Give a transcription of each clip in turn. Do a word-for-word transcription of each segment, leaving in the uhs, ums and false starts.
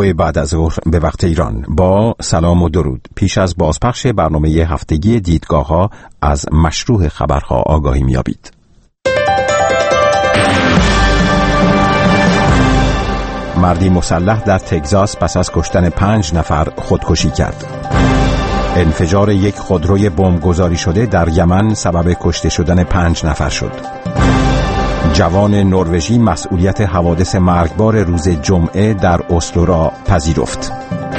دو بعد از ظهر به وقت ایران. با سلام و درود. پیش از بازپخش برنامه هفتگی دیدگاه ها از مشروع خبرها آگاهی میابید. مردی مسلح در تگزاس پس از کشتن پنج نفر خودکشی کرد. انفجار یک خودروی بمبگذاری شده در یمن سبب کشته شدن پنج نفر شد. جوان نروژی مسئولیت حوادث مرگبار روز جمعه در اسلو را پذیرفت.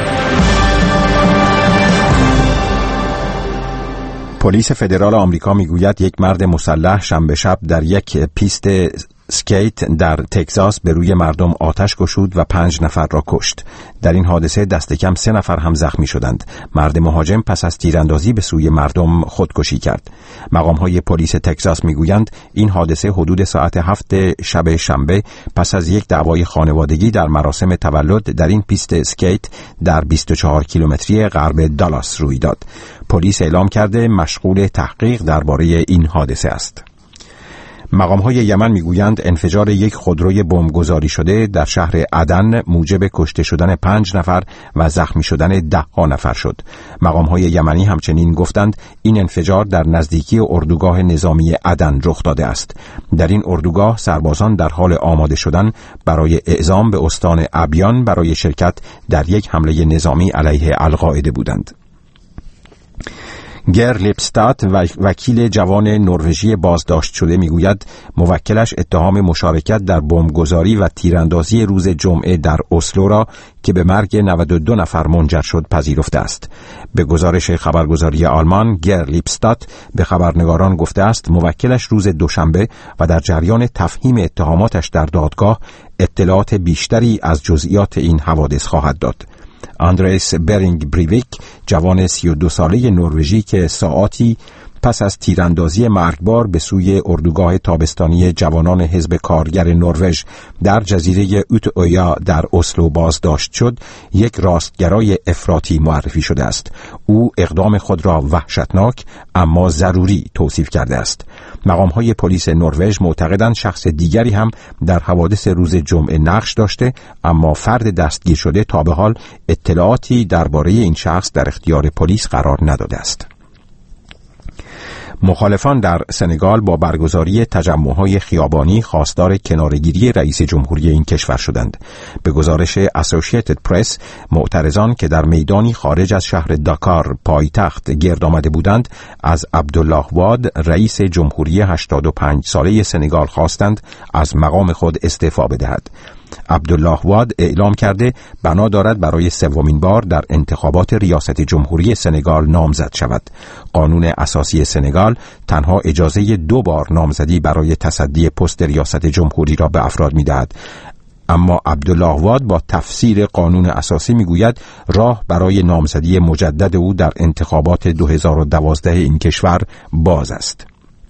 پلیس فدرال آمریکا میگوید یک مرد مسلح شنبه شب در یک پیست اسکیت در تگزاس به روی مردم آتش گشود و پنج نفر را کشت. در این حادثه دست کم سه نفر هم زخمی شدند. مرد مهاجم پس از تیراندازی به سوی مردم خودکشی کرد. مقام‌های پلیس تگزاس میگویند این حادثه حدود ساعت هفت شب شنبه پس از یک دعوای خانوادگی در مراسم تولد در این پیست اسکیت در بیست و چهار کیلومتری غرب دالاس روی داد. پلیس اعلام کرده مشغول تحقیق درباره این حادثه است. مقام‌های یمن میگویند انفجار یک خودروی بمبگذاری شده در شهر عدن موجب کشته شدن پنج نفر و زخمی شدن ده ها نفر شد. مقام‌های یمنی همچنین گفتند این انفجار در نزدیکی اردوگاه نظامی عدن رخ داده است. در این اردوگاه سربازان در حال آماده شدن برای اعزام به استان ابیان برای شرکت در یک حمله نظامی علیه القاعده بودند. گر لیپستات وکیل جوان نروژی بازداشت شده میگوید موکلش اتهام مشارکت در بمبگذاری و تیراندازی روز جمعه در اسلو را که به مرگ نود و دو نفر منجر شد پذیرفته است. به گزارش خبرگزاری آلمان گر لیپستات به خبرنگاران گفته است موکلش روز دوشنبه و در جریان تفهیم اتهاماتش در دادگاه اطلاعات بیشتری از جزئیات این حوادث خواهد داد. آندریس برینگ بریویک جوان سی و دو ساله نروژی که ساعاتی پس از تیراندازی مرگبار به سوی اردوگاه تابستانی جوانان حزب کارگر نروژ در جزیره اوتویا در اسلو بازداشت شد، یک راستگرای افراطی معرفی شده است. او اقدام خود را وحشتناک اما ضروری توصیف کرده است. مقام‌های پلیس نروژ معتقدند شخص دیگری هم در حوادث روز جمعه نقش داشته، اما فرد دستگیر شده تا به حال اطلاعاتی درباره این شخص در اختیار پلیس قرار نداده است. مخالفان در سنگال با برگزاری تجمع‌های خیابانی خواستار کناره‌گیری رئیس جمهوری این کشور شدند. به گزارش اسوسییتد پرس، معترضان که در میدانی خارج از شهر داکار پایتخت گرد آمده بودند، از عبدالله واد رئیس جمهوری هشتاد و پنج ساله سنگال خواستند از مقام خود استعفا بدهد. عبدالله واد اعلام کرده بنا دارد برای سومین بار در انتخابات ریاست جمهوری سنگال نامزد شود. قانون اساسی سنگال تنها اجازه دو بار نامزدی برای تصدی پست ریاست جمهوری را به افراد می‌دهد. اما عبدالله واد با تفسیر قانون اساسی میگوید راه برای نامزدی مجدد او در انتخابات دو هزار و دوازده این کشور باز است.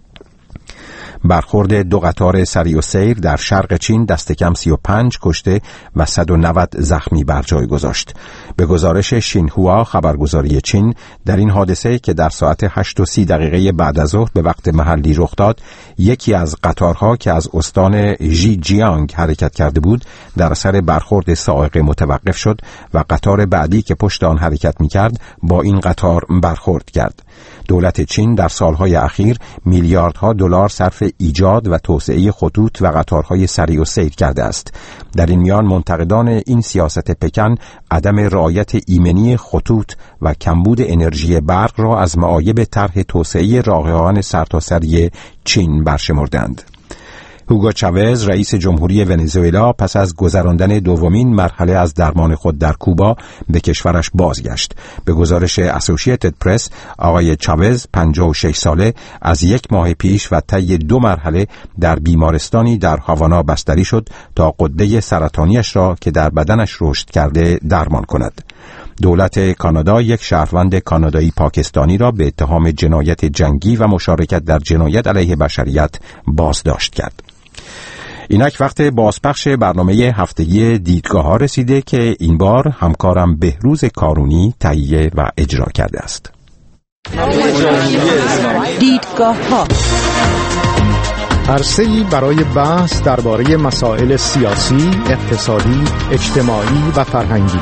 برخورد دو قطار سریع السیر در شرق چین دست کم سی و پنج کشته و صد و نود زخمی بر جای گذاشت. به گزارش شینهوا خبرگزاری چین، در این حادثه که در ساعت هشت و سی دقیقه بعد از ظهر به وقت محلی رخ داد، یکی از قطارها که از استان ژیجیانگ حرکت کرده بود در اثر برخورد صاعقه متوقف شد و قطار بعدی که پشت آن حرکت می‌کرد با این قطار برخورد کرد. دولت چین در سالهای اخیر میلیاردها دلار صرف ایجاد و توسعه خطوط و قطارهای سریع السیر کرده است. در این میان منتقدان این سیاست پکن عدم رعایت ایمنی خطوط و کمبود انرژی برق را از معایب طرح توسعه راه‌آهن سرتاسری چین برشمردند. هوگو چاوز رئیس جمهوری ونزوئلا پس از گذراندن دومین مرحله از درمان خود در کوبا به کشورش بازگشت. به گزارش اسوسییتد پرس، آقای چاوز پنجاه و شش ساله از یک ماه پیش و طی دو مرحله در بیمارستانی در هاوانا بستری شد تا غده سرطانیش را که در بدنش رشد کرده درمان کند. دولت کانادا یک شهروند کانادایی پاکستانی را به اتهام جنایت جنگی و مشارکت در جنایت علیه بشریت بازداشت کرد. اینک وقت بازپخش برنامه هفتگی دیدگاه ها رسیده که این بار همکارم بهروز کارونی تهیه و اجرا کرده است. دیدگاه ها عرصه‌ای برای بحث درباره مسائل سیاسی، اقتصادی، اجتماعی و فرهنگی.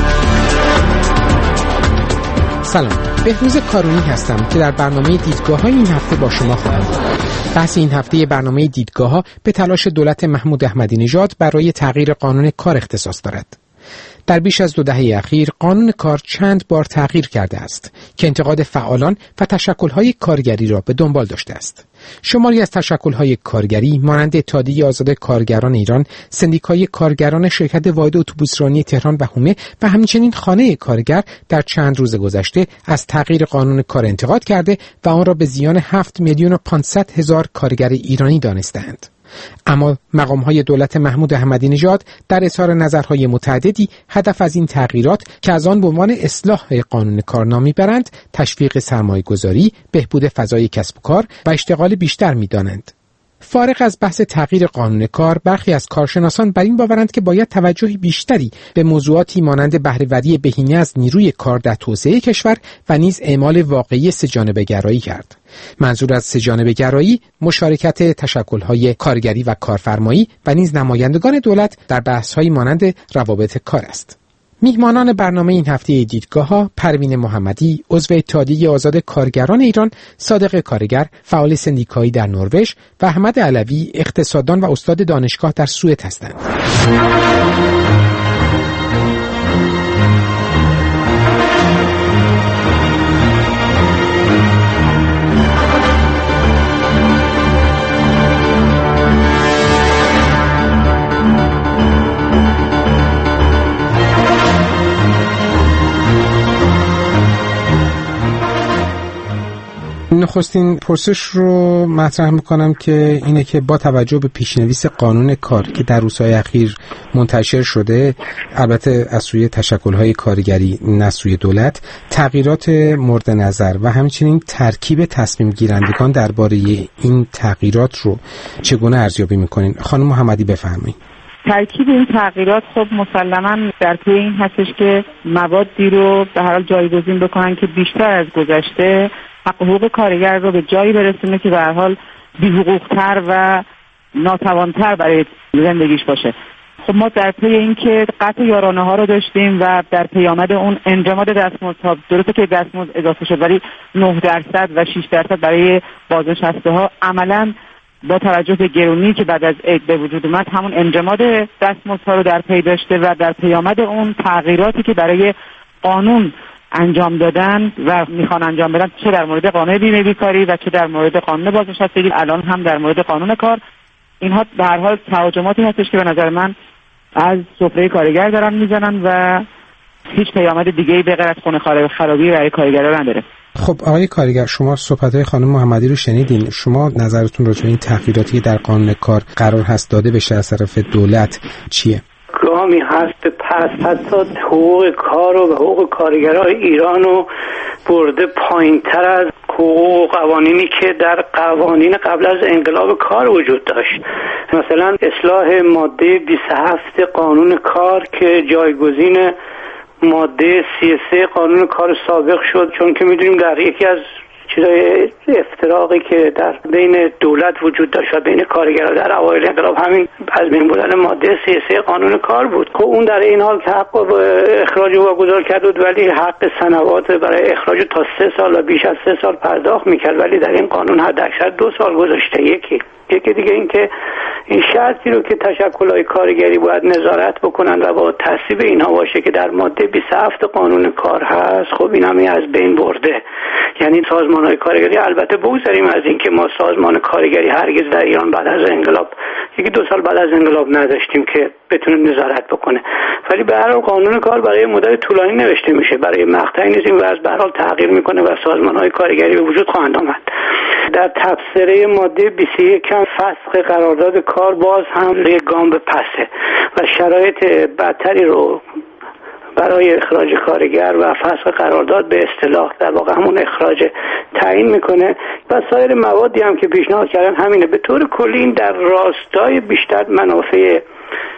سلام، بهروز کارونی هستم که در برنامه دیدگاه‌های این هفته با شما خواهم بود. بحث این هفته برنامه دیدگاه‌ها به تلاش دولت محمود احمدی نژاد برای تغییر قانون کار اختصاص دارد. در بیش از دو دهه اخیر قانون کار چند بار تغییر کرده است که انتقاد فعالان و تشکل‌های کارگری را به دنبال داشته است. شماری از تشکل‌های کارگری مانند اتحادیه آزاد کارگران ایران، سندیکای کارگران شرکت واحد اتوبوسرانی تهران و هومه و همچنین خانه کارگر در چند روز گذشته از تغییر قانون کار انتقاد کرده و آن را به زیان هفت میلیون و پانصد هزار کارگر ایرانی دانستند. اما مقام‌های دولت محمود احمدی نژاد در اظهار نظرهای متعددی هدف از این تغییرات که از آن به عنوان اصلاح قانون کار نام می‌برند، تشویق سرمایه‌گذاری، بهبود فضای کسب و کار و اشتغال بیشتر می‌دانند. فارغ از بحث تغییر قانون کار، برخی از کارشناسان بر این باورند که باید توجه بیشتری به موضوعاتی مانند بهره‌وری بهینه از نیروی کار در توسعه کشور و نیز اعمال واقعی سه‌جانبه‌گرایی کرد. منظور از سه‌جانبه‌گرایی مشارکت تشکل‌های کارگری و کارفرمایی و نیز نمایندگان دولت در بحث‌های مانند روابط کار است. میهمانان برنامه این هفته دیدگاه‌ها پروین محمدی، عضو اتحادیه آزاد کارگران ایران، صادق کارگر، فعال سندیکایی در نروژ و احمد علوی، اقتصاددان و استاد دانشگاه در سوئد هستند. نخستین پرسش رو مطرح میکنم که اینه که با توجه به پیشنویس قانون کار که در روزهای اخیر منتشر شده، البته از سوی تشکل‌های کارگری نه سوی دولت، تغییرات مورد نظر و همچنین ترکیب تصمیم گیرندگان درباره این تغییرات رو چگونه ارزیابی میکنین؟ خانم محمدی بفرمایید. ترکیب این تغییرات خب مسلماً در پی این هستش که موادی رو به هر حال جایگزین بکنن که بیشتر از گذشته حق حقوق کارگر رو به جایی برسونه که به هر حال بی‌حقوق‌تر و ناتوان‌تر برای زندگیش باشه. خب ما در پی این که قطع یارانه ها رو داشتیم و در پیامد اون انجماد دستمزدها، درسته که دستمزد اضافه شد ولی نه درصد و شش درصد برای بازنشسته ها عملاً با توجه به گرونی که بعد از عید به وجود اومد همون انجماد دستمزدها رو در پی داشته و در پیامد اون تغییراتی که برای قانون انجام دادن و میخوان انجام بدن، چه در مورد قانون بیمه بیکاری و چه در مورد قانون بازنشستگی، الان هم در مورد قانون کار، اینها به هر حال تهاجماتی هستش که به نظر من از سفره کارگر دارن میزنن و هیچ پیامد دیگه‌ای به غیر از خون خرابی برای کارگرا نداره. خب آقای کارگر، شما صحبت‌های خانم محمدی رو شنیدین. شما نظرتون راجع به این تغییراتی در قانون کار قرار هست داده بشه از طرف دولت چیه؟ گامی هست به پس حتی حقوق کار و حقوق کارگرای ایران رو برده پایین تر از حقوق قوانینی که در قوانین قبل از انقلاب کار وجود داشت. مثلا اصلاح ماده بیست و هفت قانون کار که جایگزین ماده سی و سه قانون کار سابق شد، چون که میدونیم در یکی از چیزای افتراقی که در بین دولت وجود داشت و بین کارگرها در اوایل انقلاب همین از بین بردن ماده سی و سه قانون کار بود. خب اون در این حال که حق اخراج واگذار کرد بود، ولی حق سنوات برای اخراج تا سه سال و بیش از سه سال پرداخت میکرد، ولی در این قانون حداکثر دو سال گذاشته. یکی یکی دیگه این که این شرطی رو که تشکل‌های کارگری باید نظارت بکنن و با تصویب اینها باشه که در ماده بیست و هفت قانون کار هست، خب این هم از بین برده. یعنی سازمان‌های کارگری، البته بگذاریم از این که ما سازمان کارگری هرگز در ایران بعد از انقلاب، یکی دو سال بعد از انقلاب نداشتیم که بتونه نظارت بکنه، ولی به هر حال قانون کار برای مدت طولانی نوشته میشه، برای مقطعی نیست. این وضع به هر حال تغییر میکنه و سازمان‌های کارگری به وجود خواهند آمد. در تفسیره ماده بیست و یک فسخ قرارداد کار باز هم یک گام به پسه و شرایط بدتری رو برای اخراج کارگر و فسخ قرارداد به اصطلاح در واقع همون اخراج تعیین میکنه و سایر موادی هم که پیشنهاد کردن همینه. به طور کلی این در راستای بیشتر منافع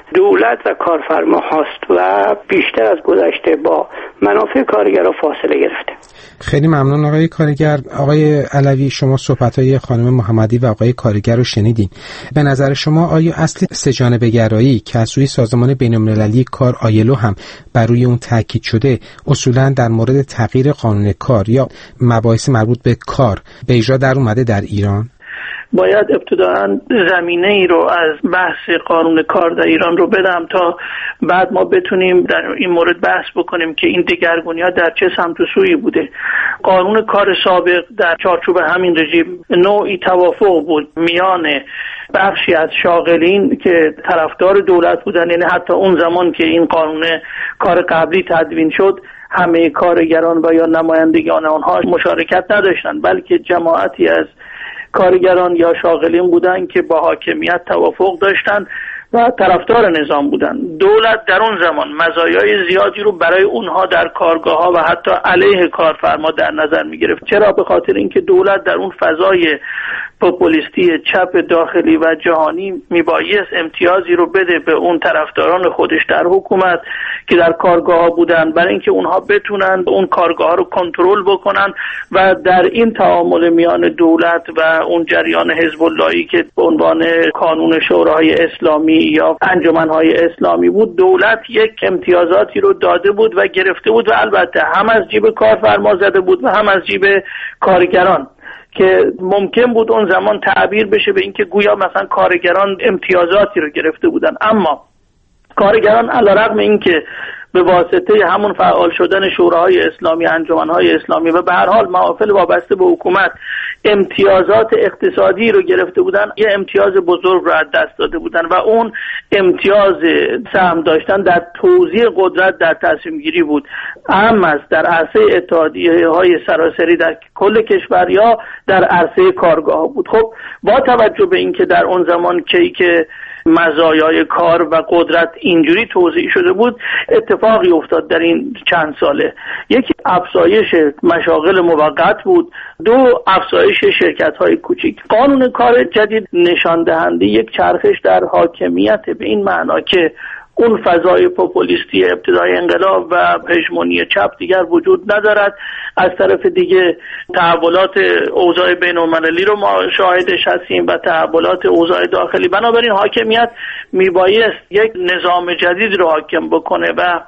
دولت و کارفرما هاست و بیشتر از گذشته با منافع کارگرها فاصله گرفته. خیلی ممنون آقای کارگر. آقای علوی، شما صحبت‌های خانم محمدی و آقای کارگر رو شنیدین. به نظر شما آیا اصل سه‌جانبه‌گرایی که از سوی سازمان بین‌المللی کار آیلو هم بر روی اون تاکید شده، اصولاً در مورد تغییر قانون کار یا مباحث مربوط به کار به اجرا در اومده در ایران؟ باید ابتداً زمینه ای رو از بحث قانون کار در ایران رو بدم تا بعد ما بتونیم در این مورد بحث بکنیم که این دگرگونی‌ها در چه سمت و سویی بوده. قانون کار سابق در چارچوب همین رژیم نوعی توافق بود میان بخشی از شاغلین که طرفدار دولت بودن، یعنی حتی اون زمان که این قانون کار قبلی تدوین شد همه کارگران و یا نمایندگان آنها مشارکت نداشتند، بلکه جماعتی از کارگران یا شاغلین بودن که با حاکمیت توافق داشتن و طرفدار نظام بودن. دولت در اون زمان مزایای زیادی رو برای اونها در کارگاه‌ها و حتی علیه کارفرما در نظر می‌گرفت. چرا؟ به خاطر اینکه دولت در اون فضای پوپولیستی چپ داخلی و جهانی میبایست امتیازی رو بده به اون طرفداران خودش در حکومت که در کارگاه‌ها بودن، برای اینکه اونها بتونن اون کارگاه‌ها رو کنترل بکنن و در این تعامل میان دولت و اون جریان حزب اللهی که به عنوان کانون شورای اسلامی یا انجمن‌های اسلامی بود، دولت یک امتیازاتی رو داده بود و گرفته بود و البته هم از جیب کارفرما زده بود و هم از جیب کارگران، که ممکن بود اون زمان تعبیر بشه به اینکه گویا مثلا کارگران امتیازاتی رو گرفته بودن. اما کارگران علیرغم اینکه به واسطه همون فعال شدن شوراهای اسلامی، انجمنهای اسلامی و به هر حال محافل وابسته به حکومت امتیازات اقتصادی رو گرفته بودن، یه امتیاز بزرگ رو از دست داده بودن و اون امتیاز سهم داشتن در توزیع قدرت در تصمیم گیری بود، اهم از در عرصه اتحادیه های سراسری در کل کشور یا در عرصه کارگاه بود. خب با توجه به اینکه در اون زمان کیک مزایای کار و قدرت اینجوری توزیع شده بود، اتفاقی افتاد در این چند ساله. یکی افزایش مشاغل موقت بود، دو افزایش شرکت‌های کوچیک. قانون کار جدید نشان دهنده یک چرخش در حاکمیت، به این معنا که اون فضای پوپولیستی ابتدای انقلاب و هژمونی چپ دیگر وجود ندارد. از طرف دیگه تحولات اوضاع بین‌المللی رو ما شاهدش هستیم و تحولات اوضاع داخلی. بنابراین حاکمیت میبایست یک نظام جدید رو حاکم بکنه و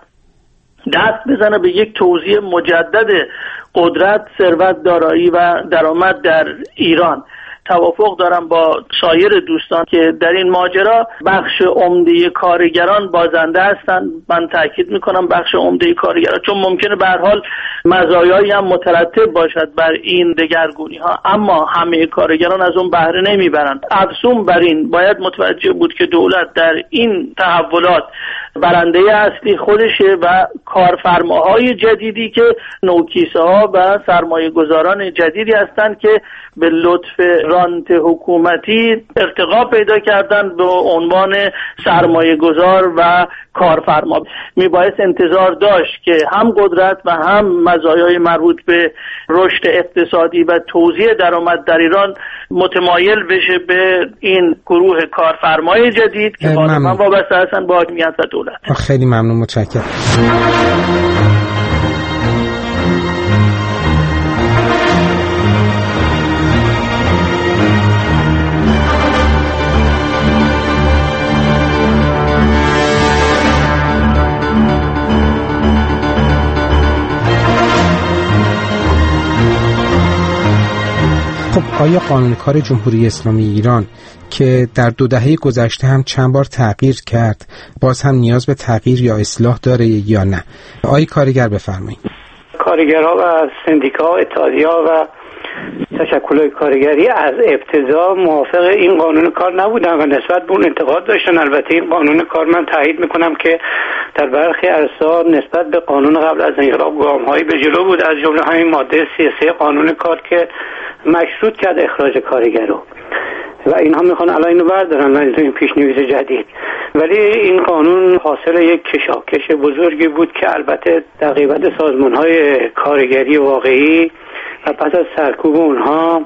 دست بزنه به یک توزیع مجدد قدرت، ثروت، دارایی و درآمد در ایران. توافق دارم با سایر دوستان که در این ماجرا بخش عمده کارگران بازنده هستند. من تاکید میکنم بخش عمده کارگران، چون ممکنه به هر حال مزایایی هم مترتب باشد بر این دگرگونی ها، اما همه کارگران از اون بهره نمیبرند. افزون بر این باید متوجه بود که دولت در این تحولات برنده اصلی خودشه و کارفرماهای جدیدی که نوکیسه ها و سرمایه گذاران جدیدی هستند که به لطف رانت حکومتی ارتقا پیدا کردن به عنوان سرمایه گذار و کارفرما. میبایست انتظار داشت که هم قدرت و هم مزایای مربوط به رشد اقتصادی و توزیع درآمد در ایران متمایل بشه به این گروه کارفرمای جدید که غالبا وابسته هستن با حاکمیت و دولت. خیلی ممنون، متشکرم. خب آیا قانون کار جمهوری اسلامی ایران که در دو دهه گذشته هم چند بار تغییر کرد، باز هم نیاز به تغییر یا اصلاح داره یا نه؟ آقای کارگر بفرمایید. کارگرها و سندیکاها، اتحادیه‌ها و تشکل‌های کارگری از ابتدا موافق این قانون کار نبودن و نسبت به اون انتقاد داشتن. البته این قانون کار من تایید میکنم که در برخی عرصه‌ها نسبت به قانون قبل از انقلاب گام‌هایی به جلو بود، از جمله همین ماده سی و سه قانون کار که مشروط کرد اخراج کارگرو و اینها میخوان الان اینو بردارن از این پیشنویس جدید. ولی این قانون حاصل یک کشاکش بزرگی بود که البته در قیمت سازمان‌های کارگری واقعی و پس از سرکوب اونها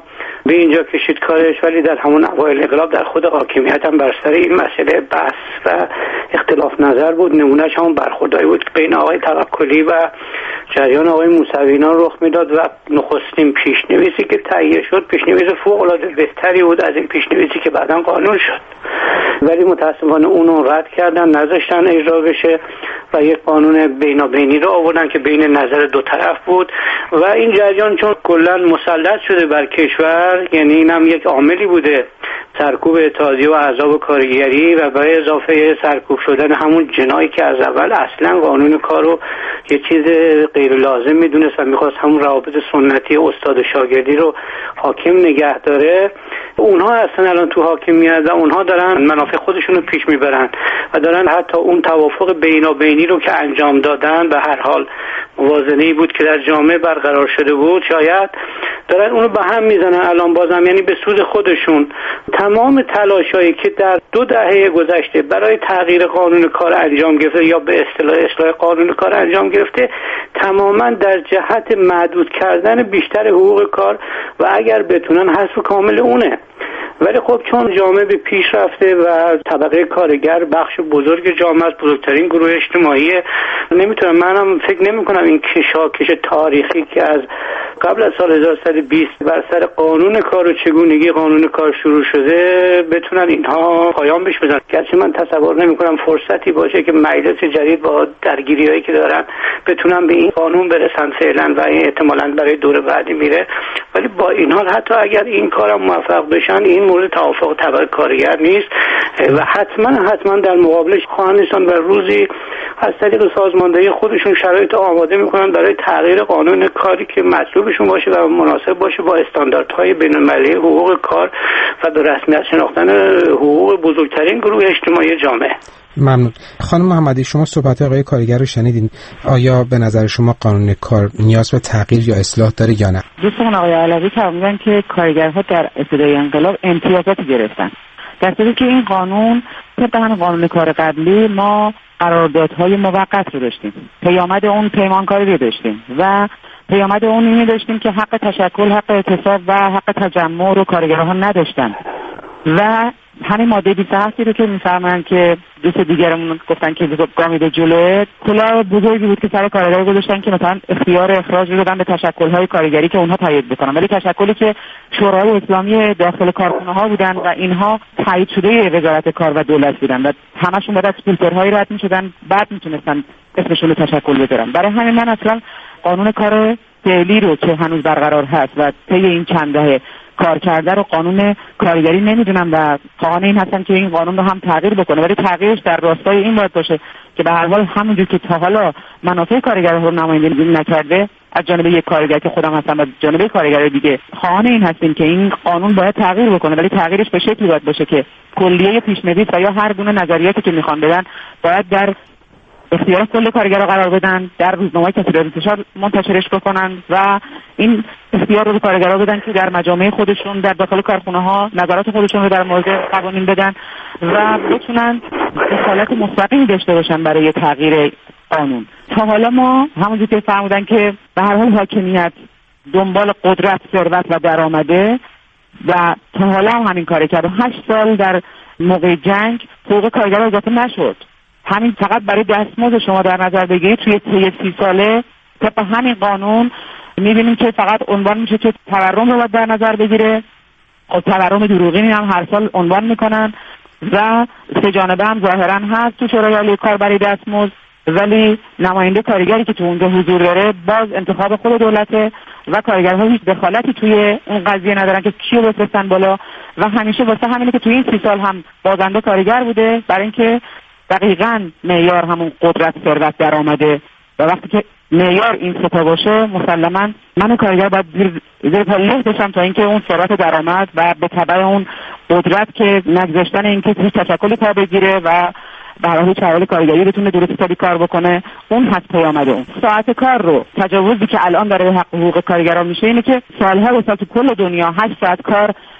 به اینجا کشید کارش، ولی در همون اوایل انقلاب در خود حاکمیت هم بر سر این مسئله بحث و اختلاف نظر بود. نمونهش همون برخوردایی بود که بین آقای توکلی و جریان آقای موسویان رخ میداد و نخستین پیشنویسی که تهیه شد پیشنویس فوق العاده بهتری بود از این پیشنویسی که بعداً قانون شد، ولی متاسفانه اونو رد کردن، نذاشتن اجرا بشه و یک قانون بینابینی رو آوردن که بین نظر دو طرف بود و این جریان چون کلا مسلط شده بر کشور، یعنی اینم یک عاملی بوده سرکوب اتحادیه و احزاب کارگری و به اضافه سرکوب شدن همون جنایی که از اول اصلا قانون کار رو یه چیز غیر لازم میدونست و میخواست همون روابط سنتی استاد و شاگردی رو حاکم نگه داره، اونها اصلا الان تو حاکمیت و اونها دارن منافع خودشون رو پیش میبرن و دارن حتی اون توافق بینابینی رو که انجام دادن به هر حال موازنه‌ای بود که در جامعه برقرار شده بود، شاید دارن اونو به هم میزنن الان بازم، یعنی به سود خودشون. تمام تلاشایی که در دو دهه گذشته برای تغییر قانون کار انجام گرفته یا به اصطلاح اصلاح قانون کار انجام گرفته تماما در جهت محدود کردن بیشتر حقوق کار و اگر بتونن حذف کامل اونه. ولی خب چون جامعه به پیش رفته و طبقه کارگر بخش بزرگ جامعه است، بزرگترین گروه اجتماعی، نمیتونم منم فکر نمی کنم این کشاکش تاریخی که از قبل از سال هزار و سیصد و بیست بر سر قانون کار و چگونگی قانون کار شروع شده بتونن اینها پایان بهش بزنن. گرچه من تصور نمی کنم فرصتی باشه که مجلس جدید با درگیری‌هایی که دارن بتونن به این قانون برسن فعلا و این احتمالاً برای دور بعدی میره، ولی با این حال حتی اگر این کارم موفق بشن این مورد توافق طبقه کارگر نیست و حتما حتما در مقابلش خواهند ایستاد و روزی از طریق سازماندهی خودشون شرایط آماده میکنن برای تغییر قانون کاری که مطلوبشون باشه و مناسب باشه با استانداردهای بین‌المللی حقوق کار و به رسمیت شناختن حقوق بزرگترین گروه اجتماعی جامعه. ممنون. خانم محمدی، شما صحبت آقای کارگر رو شنیدین، آیا به نظر شما قانون کار نیاز به تغییر یا اصلاح داره یا نه؟ دوستان آقای علوی فرمودن که کارگرها در ابتدای انقلاب امتیازاتی گرفتن، در صورتی که این قانون طبق همین قانون کار قبلی ما قراردادهای موقت رو داشتیم، پیامد اون پیمانکاری رو داشتیم و پیامد اون اینو داشتیم که حق تشکل، حق اعتصاب و حق تجمع رو کارگرها نداشتن و همین ماده بیست و هفت رو که میفهمن که دوست دیگرمون گفتن که گامی به جلوه، کلاه بزرگی بود که سر کارگرها گذاشتن که مثلا اختیار اخراج رو دادن به تشکل‌های کارگری که اونها تایید بکنن، ولی تشکلی که شورای اسلامی داخل کارخانه‌ها بودن و اینها تایید شده وزارت کار و دولت بودن و همشون بعد از فیلترهای رد می‌شدن، بعد میتونستن اسمشون رو تشکل بذارن. برای همین من اصلا قانون کار فعلی رو که هنوز برقرار هست و طی این چند دهه کار کرده رو قانون کارگری نمیدونم و خواهان این هستن که این قانون رو هم تغییر بکنه، ولی تغییرش در راستای این باید باشه که به هر حال همونجور که تا حالا منافع کارگرها رو نمایندگی نکرده از جانب یک کارگر که خودم هستم و جانب کارگر دیگه، خواهان این هستیم که این قانون باید تغییر بکنه، ولی تغییرش به شکلی باید باشه که کلیه پیشنویس و یا هر گونه نظریاتی که میخوان بدن باید در اختیار کل کارگرها قرار بدن، در روزنامه‌های کسری انتشار منتشرش بکنن و این اختیار رو به کارگرها بدن که در مجامع خودشون در داخل کارخونه‌ها نظرات خودشون رو در مورد قوانین بدن و بتونن دخالت مستقیمی داشته باشن برای تغییر قانون. تا حالا ما همونجوری که فرمودن که به هر حال حاکمیت دنبال قدرت، ثروت و درآمده و تا حالا هم همین کارو کرد. هشت سال در موقع جنگ حقوق کارگرها اضافه نشد. همین فقط برای دستمزد شما در نظر بگیرید توی طی سی ساله طبق همین قانون می‌بینیم که فقط عنوان میشه که تورم رو باید در نظر بگیره. خب تورم دروغینی هم هر سال عنوان میکنن و سه جانبه هم ظاهرا هست تو شورای عالی کار برای دستمزد، ولی نماینده کارگری که تو اونجا حضور داره باز انتخاب خود دولته و کارگرها هیچ دخالتی توی اون قضیه ندارن که کیو بفرستن بالا و همیشه واسه همینه که توی این سی سال هم بازنده کارگر بوده، برای اینکه دقیقاً معیار همون قدرت، ثروت، درآمده و وقتی که معیار این سه تا باشه مسلماً من کارگر باید زیر زیر پا له بشم تا اینکه اون ثروت درآمد و به تبع اون قدرت که نگذاشتن اینکه هیچ تشکلی پا بگیره و به هر حال چهار کارگری بتونه درست حسابی کار بکنه، اون هست پیامد اون. ساعت کار رو تجاوزی که الان داره حق حقوق کارگران میشه اینه که سالها و سال تو کل دنیا هشت ساعت کار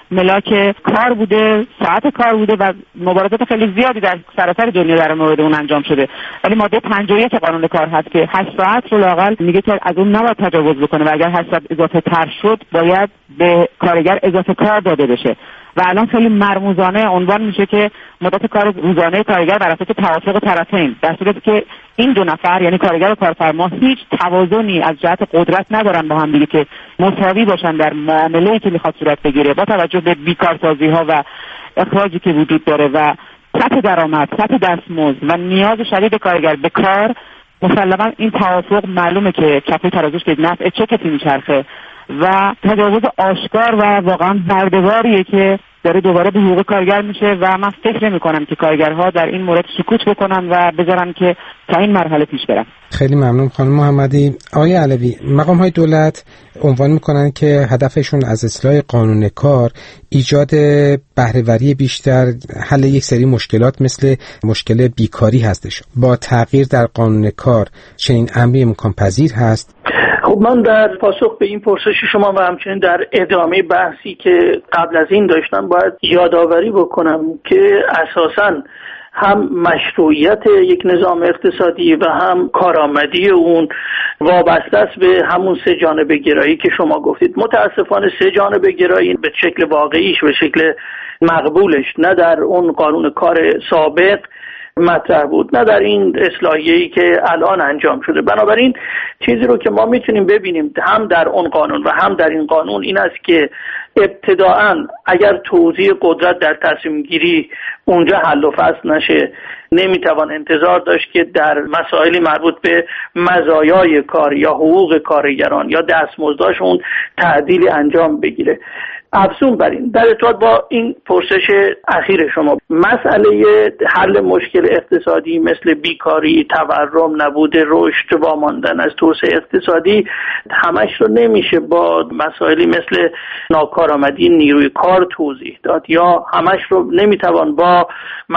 ملاک کار بوده، ساعت کار بوده و مبارزات خیلی زیادی در سراسر دنیا در مورد اون انجام شده. ولی ماده پنجاه و یک قانون کار هست که هشت ساعت رو لااقل میگه که از اون نباید تجاوز بکنه و اگر هشت ساعت اضافه تر شد باید به کارگر اضافه کار داده بشه. و الان خیلی مرموزانه عنوان میشه که مدت کار روزانه کارگر بر اساس توافق طرفین، در صورتی که این دو نفر یعنی کارگر و کارفرما هیچ توازنی از جهت قدرت ندارن با هم دیگه که مساوی باشن در معامله‌ای که میخواد صورت بگیره، با توجه به بیکارسازی ها و اخراجی که وجود داره و سطح درآمد، سطح دستمزد و نیاز شدید کارگر به کار. مسلما این توافق معلومه که کفه ترازوش به نفع چه کسی میچرخه و تجاوز آشکار و واقعا برده‌واریه که داره دوباره به حقوق کارگر میشه و من فکر نمی‌کنم که کارگرها در این مورد سکوت بکنن و بذارن که تا این مرحله پیش برن. خیلی ممنون خانم محمدی. آقای علوی، مقام‌های دولت عنوان می‌کنن که هدفشون از اصلاح قانون کار ایجاد بهره‌وری بیشتر، حل یک سری مشکلات مثل مشکل بیکاری هستش. با تغییر در قانون کار چنین امری امکان پذیر هست؟ خب من در پاسخ به این پرسش شما و همچنین در ادامه بحثی که قبل از این داشتم باید یادآوری بکنم که اساساً هم مشروعیت یک نظام اقتصادی و هم کارآمدی اون وابسته است به همون سه جانبه گرایی که شما گفتید. متاسفانه سه جانبه گرایی به شکل واقعیش، به شکل مقبولش نه در اون قانون کار سابق مطرح بود، نه در این اصلاحیه‌ای که الان انجام شده. بنابراین چیزی رو که ما میتونیم ببینیم هم در اون قانون و هم در این قانون این است که ابتداعاً اگر توزیع قدرت در تصمیم گیری اونجا حل و فصل نشه، نمیتوان انتظار داشت که در مسائلی مربوط به مزایای کار یا حقوق کارگران یا دستمزدشون تعدیلی انجام بگیره. افزون بر این، در ارتباط با این پرسش اخیر شما، مسئله حل مشکل اقتصادی مثل بیکاری، تورم، نبود رشد، واماندن از توسعه اقتصادی همش رو نمیشه با مسائلی مثل ناکارآمدی نیروی کار توضیح داد یا همش رو نمیتوان با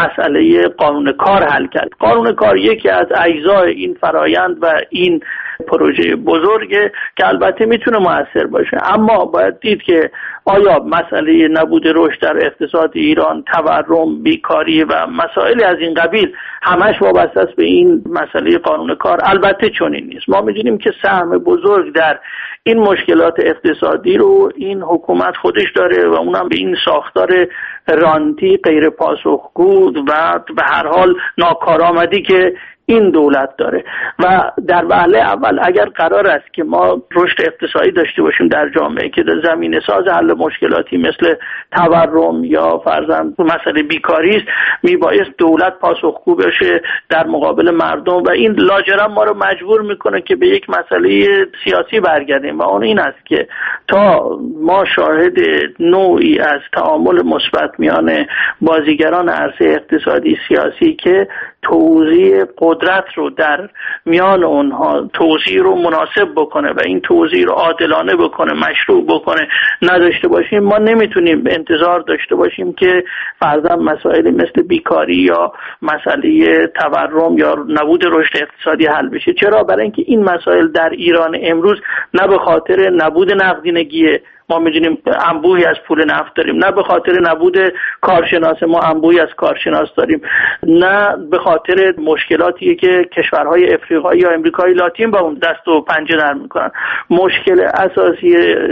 مسئله قانون کار حل کرد. قانون کار یکی از اجزای این فرایند و این پروژه بزرگه که البته میتونه مؤثر باشه، اما باید دید که آیا مسئله نبود رشد در اقتصاد ایران، تورم، بیکاری و مسائل از این قبیل همش وابسته است به این مسئله قانون کار؟ البته چنین نیست. ما می‌دونیم که سهم بزرگ در این مشکلات اقتصادی رو این حکومت خودش داره و اونم به این ساختار رانتی غیر پاسخگو و به هر حال ناکارآمدی که این دولت داره. و در وهله اول اگر قرار است که ما رشد اقتصادی داشته باشیم در جامعه که در زمینه ساز حل مشکلاتی مثل تورم یا فرضاً مسئله بیکاری است، میبایست دولت پاسخگو بشه در مقابل مردم و این لاجرم ما رو مجبور میکنه که به یک مسئله سیاسی برگردیم و اون این است که تا ما شاهد نوعی از تعامل مثبت میان بازیگران عرصه اقتصادی سیاسی که توزیع قدرت رو در میان اونها توزیع رو مناسب بکنه و این توزیع رو عادلانه بکنه، مشروع بکنه نداشته باشیم، ما نمیتونیم انتظار داشته باشیم که فرضاً مسائل مثل بیکاری یا مسئله تورم یا نبود رشد اقتصادی حل بشه. چرا؟ برای اینکه این مسائل در ایران امروز نه به خاطر نبود نقدینگی، ما می‌دونیم انبوهی از پول نفت داریم، نه به خاطر نبود کارشناس ما انبوهی از کارشناس داریم، نه به خاطر مشکلاتی که کشورهای افریقایی یا امریکای لاتین با اون دست و پنجه نرم می‌کنن. مشکل اساسی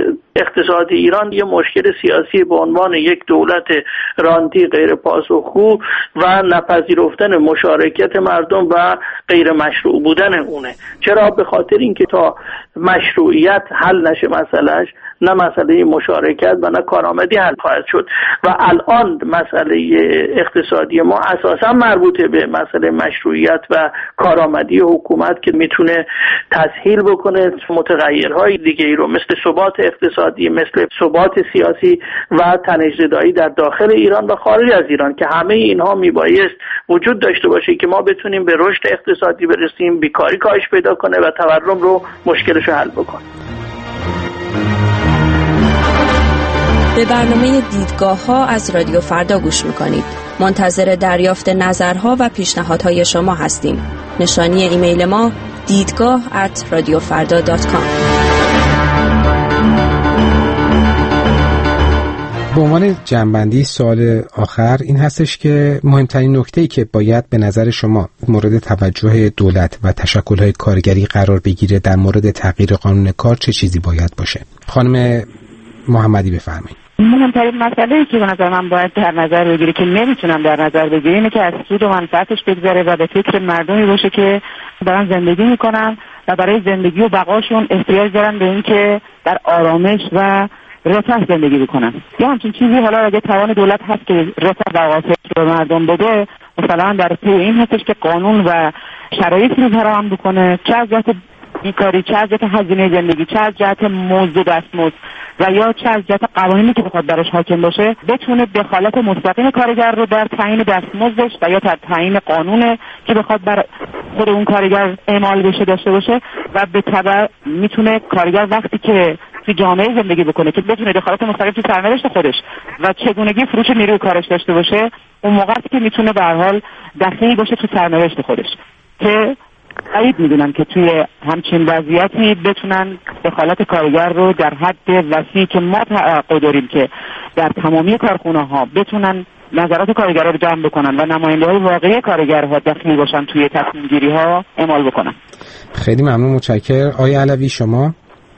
اقتصاد ایران یه مشکل سیاسی به عنوان یک دولت رانتی غیر پاسخگو و نپذیرفتن مشارکت مردم و غیر مشروع بودن اونه. چرا؟ به خاطر اینکه تا مشروعیت حل نشه مسئلهش، نه مسئله مشارکت و نه کارآمدی حل خواهد شد. و الان مسئله اقتصادی ما اساسا مربوطه به مسئله مشروعیت و کارآمدی حکومت که میتونه تسهیل بکنه متغیرهای دیگه ای رو مثل ثبات اقتصادی، مثل ثبات سیاسی و تنش‌زدایی در داخل ایران و خارج از ایران که همه اینها میبایست وجود داشته باشه که ما بتونیم به رشد اقتصادی برسیم، بیکاری کاهش پیدا کنه و تورم رو مشکلش رو حل بکنه. به برنامه دیدگاه ها از رادیو فردا گوش میکنید. منتظر دریافت نظرها و پیشنهادهای شما هستیم. نشانی ایمیل ما دیدگاه ات رادیو فردا دات کام. به عنوان جنبندی سوال آخر این هستش که مهمترین نکته‌ای که باید به نظر شما مورد توجه دولت و تشکل‌های کارگری قرار بگیره در مورد تغییر قانون کار چه چیزی باید باشه؟ خانم محمدی بفرمایید. مهمترین مسئله‌ای که به نظر من باید در نظر بگیره که نمیتونم در نظر بگیره اینه که از سود و منفعتش بگذره و به فکر مردمی باشه که دارن زندگی میکنن و برای زندگی و بقاشون احتیاج دارن به این که در آرامش و رفاه زندگی بکنن. یا همچین چیزی حالا اگه توان دولت هست که رفاه و آسایش رو به مردم بده، مثلا در پی این هستش که قانون و شرایطی رو فراهم بکنه، چه از جهت بیکاری، چه از جهت هزینه زندگی، چه از جهت مزد و دستمزد و یا چه از جهت قوانینی که بخواد براش حاکم باشه، بتونه دخالت مستقیم کارگر رو در تعیین دستمزدش و یا در تعیین قانون که بخواد بر خود اون کارگر اعمال بشه داشته باشه و به تبع میتونه کارگر وقتی که تو جامعه زندگی بکنه که بتونه دخالت مستقیم تو سرنوشت خودش و چگونگی فروش نیروی کارش داشته باشه، اون موقعی که میتونه به هر حال دخیلی باشه تو سرنوشت خودش که بعید میدونم که توی همچین وضعیتی بتونن دخالت کارگر رو در حد وسیعی که ما توقع داریم که در تمامی کارخونه ها بتونن نظرات کارگرها رو جمع بکنن و نماینده های واقعی کارگرها دخیل باشن توی تصمیم گیری ها اعمال بکنن. خیلی ممنون، متشکرم. آقای علوی شما؟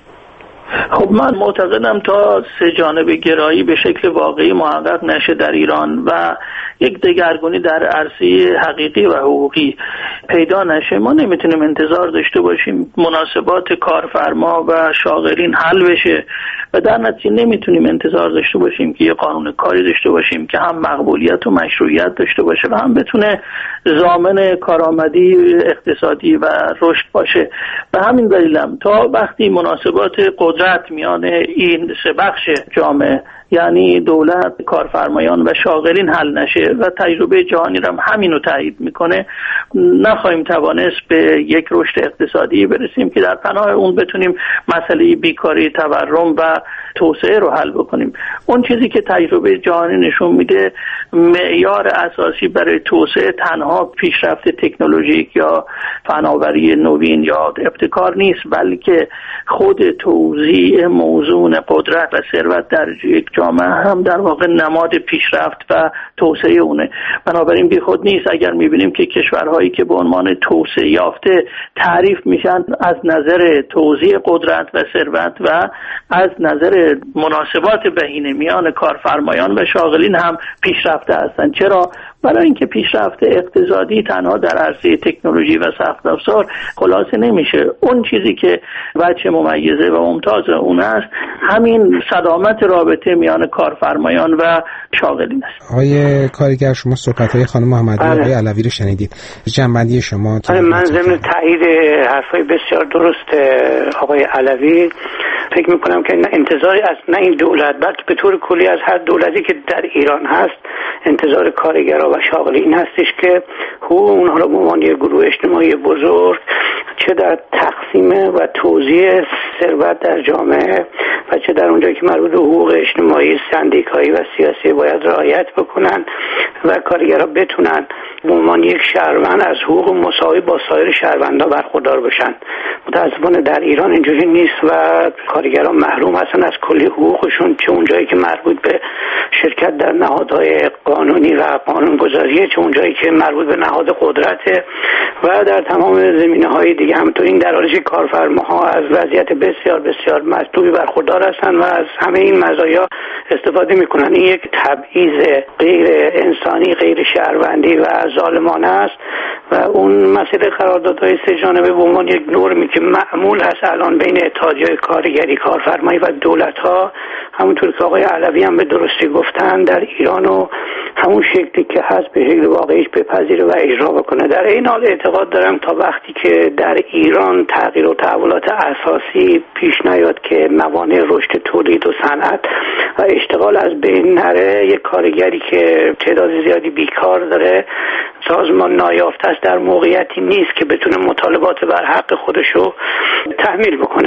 خب من معتقدم تا سه جانبه گرایی به شکل واقعی محقق نشه در ایران و یک دگرگونی در عرصه حقیقی و حقوقی پیدا نشه، ما نمیتونیم انتظار داشته باشیم مناسبات کارفرما و شاغلین حل بشه و در نتیجه نمیتونیم انتظار داشته باشیم که یه قانون کاری داشته باشیم که هم مقبولیت و مشروعیت داشته باشه و هم بتونه ضامن کارآمدی اقتصادی و رشد باشه. به همین دلیلم تا وقتی مناسبات قدرت میان این سه بخش جامعه یعنی دولت، کارفرمایان و شاغلین حل نشه و تجربه جهانی هم همینو تایید میکنه، نخواهیم توانست به یک رشد اقتصادی برسیم که در پناه اون بتونیم مسئله بیکاری، تورم و توسعه رو حل بکنیم. اون چیزی که تجربه جهانی نشون میده معیار اساسی برای توسعه تنها پیشرفت تکنولوژیک یا فناوری نوین یا ابتکار نیست، بلکه خود توزیع موزون قدرت و ثروت در یک جامعه هم در واقع نماد پیشرفت و توسعه اونه. بنابراین بیخود نیست اگر میبینیم که کشورهایی که به عنوان توسعه یافته تعریف میشن از نظر توزیع قدرت و ثروت و از نظر مناسبات بهینه میان کارفرمایان و شاغلین هم پیشرفته هستند. چرا؟ برای اینکه پیشرفت اقتصادی تنها در عرصه تکنولوژی و سخت افزار خلاصه نمیشه. اون چیزی که بچه ممیزه و ممتاز اون است همین صدامت رابطه میان کارفرمایان و شاغلین است. آقای کارگر شما صحبت‌های خانم محمدی و آقای علوی رو شنیدید، جنبندی شما؟ من ضمن تایید حرفای بسیار درست آقای علوی فکر میکنم که انتظاری از نه این دولت بلکه به طور کلی از هر دولتی که در ایران هست انتظار کارگرها و شاغلین هستش که حقوق اونها رو به عنوان یک گروه اجتماعی بزرگ چه در تقسیم و توزیع ثروت در جامعه و چه در اونجایی که مربوط به حقوق اجتماعی، سندیکایی و سیاسی باید رعایت بکنن و کارگرها بتونن به عنوان یک شهروند از حقوق مساوی با سایر شهروندان برخوردار بشن. متاسفانه در ایران اینجوری نیست و کارگران محروم هستن از کلی حقوقشون، چه اونجایی که مربوط به شرکت در نهادهای قانونی و قانونگذاریه، چه اونجایی که مربوط به نهاد قدرته و در تمام زمینه‌های دیگه. همینطور این در حالی که کارفرماها از وضعیت بسیار بسیار مطلوبی برخوردار هستن و از همه این مزایا استفاده میکنن. این یک تبعیض غیر انسانی، غیر شهروندی و ظالمانه است و اون مسئله قراردادهای سه جانبه به عنوان یک نرمی که معمول هست الان بین اتحادیه‌های کارگری، کارفرمایی و دولت‌ها، همونطور که آقای علوی هم به درستی گفتن در ایران و همون شکلی که هست به شکل واقعیش بپذیره و اجرا بکنه. در این حال اعتقاد دارم تا وقتی که در ایران تغییر و تحولات اساسی پیش نیاد که موانع رشد تولید و صنعت و اشتغال از بین نره، یک کارگری که تعداد زیادی بیکار داره، سازمان نایافته است، در موقعیتی نیست که بتونه مطالبات بر حق خودشو تحمیل بکنه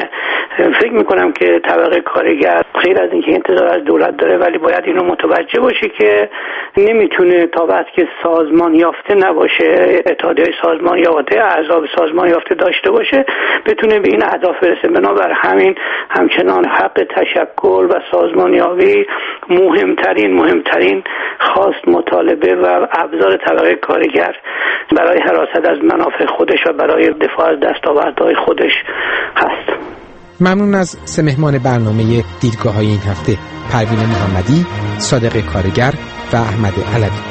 فکر میکنم که طبقه کارگر غیر از اینکه انتظار از دولت داره ولی باید اینو متوجه باشه که نمیتونه تا وقتی که سازمان یافته نباشه، اتحادیه سازمان یافته، احزاب سازمان یافته داشته باشه، بتونه به این اهداف برسه. بنابر همین همچنان حق تشکل و سازمانیابی مهمترین مهمترین خواست، مطالبه و ابزار طبقه کارگر برای حراست از منافع خودش و برای دفاع از دستاوردهای خودش هست. ممنون از سه مهمان برنامه دیدگاه‌های این هفته: پروین محمدی، صادق کارگر و احمد علوی.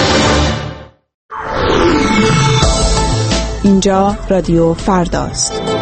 اینجا رادیو فرداست.